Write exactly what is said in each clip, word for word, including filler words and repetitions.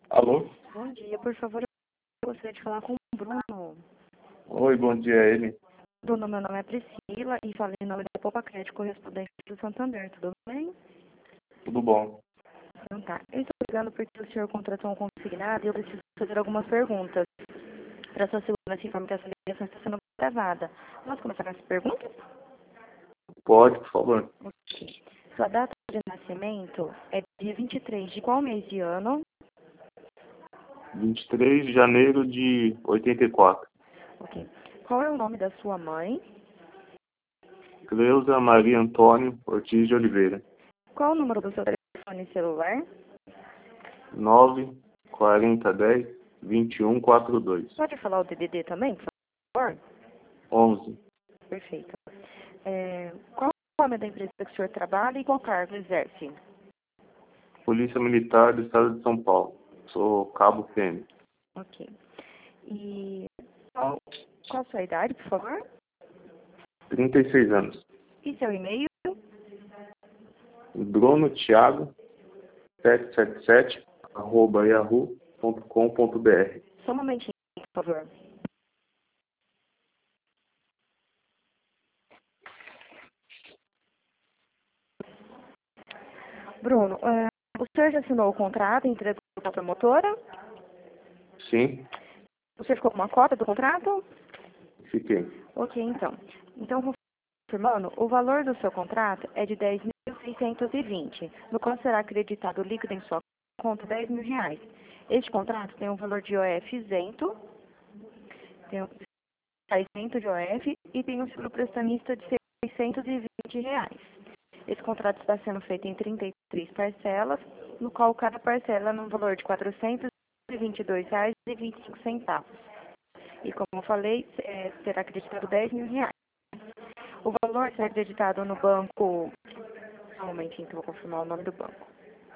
Alô? Bom dia, por favor, eu gostaria de falar com o Bruno. Oi, bom dia, é ele. Bruno, meu nome é Priscila e falei em nome da Poupa Crédito, correspondente do Santander, tudo bem? Tudo bom? Então tá. Eu estou ligando porque o senhor contratou um consignado e eu preciso fazer algumas perguntas. Para sua segurança, informe que essa ligação está sendo gravada. Posso começar com essa pergunta? Pode, por favor. Ok. Sua data de nascimento é dia vinte e três de qual mês de ano? vinte e três de janeiro de oitenta e quatro. Ok. Qual é o nome da sua mãe? Cleusa Maria Antônio Ortiz de Oliveira. Qual o número do seu telefone celular? nove quarenta dez vinte e um quarenta e dois. Pode falar o D D D também, por favor? onze. Perfeito. É, qual é o nome da empresa que o senhor trabalha e qual cargo exerce? Polícia Militar do Estado de São Paulo. Sou cabo fêmea. Ok. E qual, qual a sua idade, por favor? trinta e seis anos. E seu e-mail? Bruno Thiago sete sete sete arroba yahoo ponto com ponto br. Só um momentinho, por favor. Bruno, é, o senhor já assinou o contrato e entregou para a promotora? Sim, Você ficou com uma cópia do contrato? fiquei. Ok, então. Então, confirmando, o valor do seu contrato é de dez mil seiscentos e vinte, no qual será acreditado líquido em sua conta dez mil reais. Este contrato tem um valor de I O F isento, tem um tá isento de I O F e tem um seguro prestamista de seiscentos e vinte reais. Esse contrato está sendo feito em trinta e três parcelas, no qual cada parcela é no valor de quatrocentos e vinte e dois reais e vinte e cinco centavos. E como eu falei, é, será acreditado dez mil reais. O valor será acreditado no banco. Só um momentinho que eu vou confirmar o nome do banco.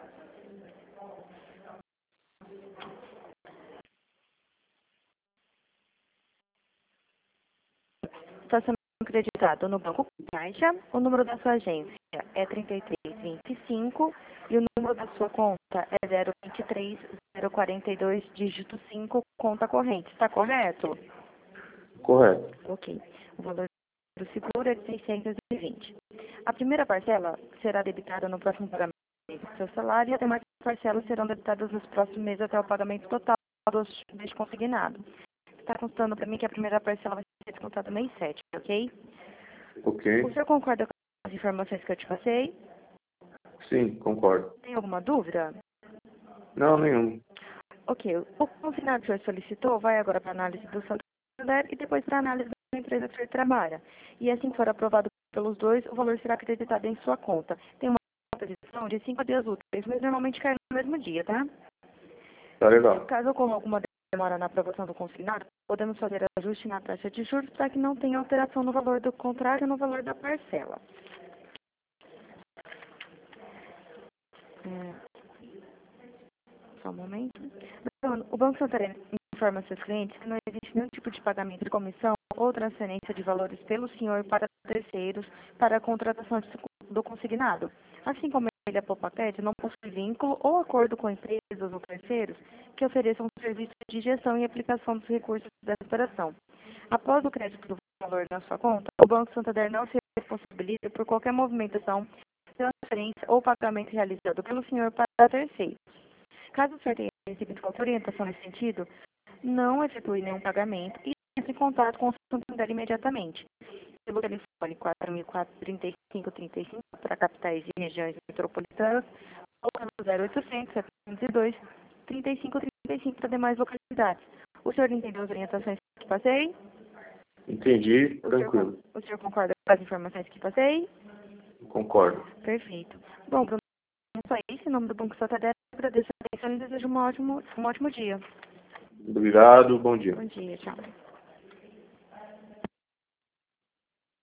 Está sendo acreditado no Banco Caixa. O número da sua agência é trinta e três vinte e cinco e o número da sua conta é zero vinte e três zero quarenta e dois, dígito cinco, conta corrente. Está correto? Correto. Ok. O valor do seguro é de seiscentos e vinte. A primeira parcela será debitada no próximo pagamento do seu salário e as demais parcelas serão debitadas nos próximos meses até o pagamento total dos- deste consignado. Está constando para mim que a primeira parcela vai ser descontada mês sete, ok? Ok. O senhor concorda com as informações que eu te passei? Sim, concordo. Tem alguma dúvida? Não, nenhum. Ok. O consignado que o senhor solicitou vai agora para análise do Santander e depois para análise da empresa que o senhor trabalha. E assim que for aprovado pelos dois, o valor será acreditado em sua conta. Tem uma previsão de cinco dias úteis, mas normalmente cai no mesmo dia, tá? Tá legal. Caso ocorra alguma demora na aprovação do consignado, podemos fazer ajuste na taxa de juros para que não tenha alteração no valor do contrato e no valor da parcela. É, só um momento. Bruno, o Banco Santander informa seus clientes que não existe nenhum tipo de pagamento de comissão ou transferência de valores pelo senhor para terceiros para a contratação de- do consignado. Assim como ele, a Poupa Crédito, não possui vínculo ou acordo com empresas ou terceiros que ofereçam serviço de gestão e aplicação dos recursos dessa operação. Após o crédito do valor na sua conta, o Banco Santander não se responsabiliza por qualquer movimentação, transferência ou pagamento realizado pelo senhor para terceiros. Caso o senhor tenha recebido qualquer orientação nesse sentido, não efetue nenhum pagamento e entre em contato com o Santander imediatamente. Pelo telefone quatro mil quatrocentos e trinta e cinco trinta e cinco para capitais e regiões metropolitanas ou pelo zero oitocentos, setecentos e dois, trinta e cinco trinta e cinco para demais localidades. O senhor entendeu as orientações que passei? Entendi, O senhor, tranquilo. con- o senhor concorda com as informações que passei? Concordo. Perfeito. Bom, Bruno, é só isso. Em nome do Banco Santander, agradeço a atenção e desejo um ótimo, um ótimo dia. Obrigado, bom dia. Bom dia, tchau.